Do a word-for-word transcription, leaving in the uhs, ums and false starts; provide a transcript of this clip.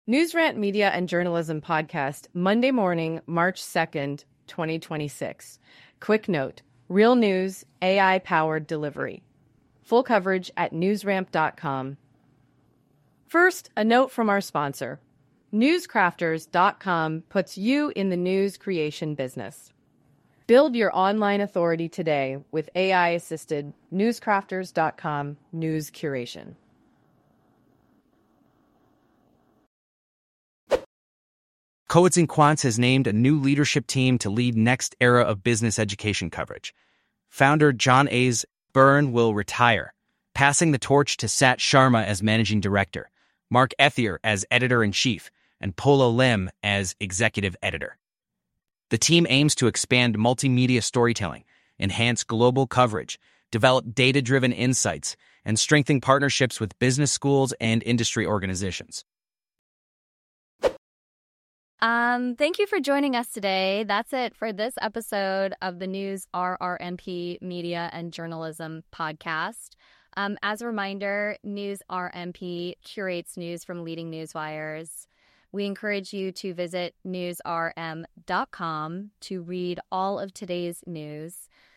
NewsRant Media and Journalism Podcast, Monday morning, March second, twenty twenty-six. Quick note, real news, A I-powered delivery. Full coverage at newsramp dot com. First, a note from our sponsor. newscrafters dot com puts you in the news creation business. Build your online authority today with A I-assisted newscrafters dot com news curation. Coates and Quants has named a new leadership team to lead next era of business education coverage. Founder John A's Byrne will retire, passing the torch to Sat Sharma as managing director, Mark Ethier as editor-in-chief, and Polo Lim as executive editor. The team aims to expand multimedia storytelling, enhance global coverage, develop data-driven insights, and strengthen partnerships with business schools and industry organizations. Um, thank you for joining us today. That's it for this episode of the News R R M P Media and Journalism Podcast. Um, as a reminder, News R M P curates news from leading news wires. We encourage you to visit news r m dot com to read all of today's news.